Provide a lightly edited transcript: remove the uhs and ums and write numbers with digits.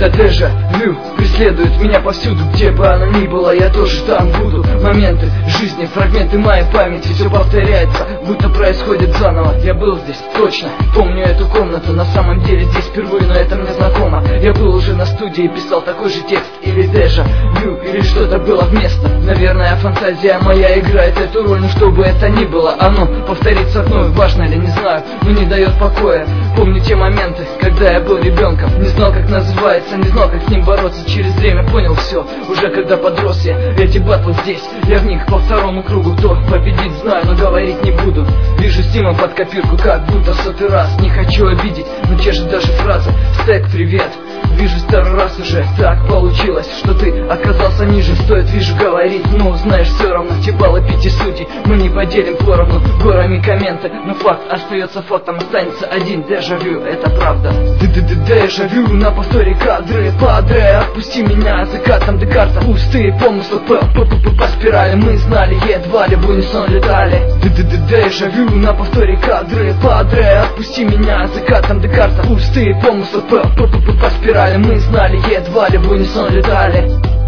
Это дежавю преследует меня повсюду, где бы она ни была, я тоже там буду. Моменты жизни, фрагменты моей памяти, все повторяется, будто происходит заново. Я был здесь, точно, помню эту комнату, на самом деле здесь впервые, но это мне знакомо. Я был уже на студии, писал такой же текст, или дежавю, или что-то было вместо. Наверное, фантазия моя играет эту роль, но что бы это ни было, оно повторится вновь, важно ли, не знаю, но не дает покоя. Помню те моменты, когда я был ребенком, не знал, как называется, не знал, как с ним бороться. Через время понял все, уже когда подрос я. Эти батлы здесь, я в них по второму кругу. Кто победит, знаю, но говорить не буду. Вижу Стима под копирку, как будто в сотый раз. Не хочу обидеть, но те же даже фразы. Стек, привет. Вижу второй раз уже, так получилось, что ты оказался ниже. Стоит, вижу, говорить, но знаешь, все равно те баллы 5 судей мы не поделим поровну горами комменты. Но факт остается фактом, останется один дежавю, это правда. Дежавю, на повторе кадры, падре, отпусти меня закатом Декарта. Пустые помыслы по спирали, мы знали, едва ли в унисон летали. Дежавю, на повторе кадры, падре, отпусти меня закатом Декарта. Пустые помыслы по спирали, мы знали, едва ли в унисон летали.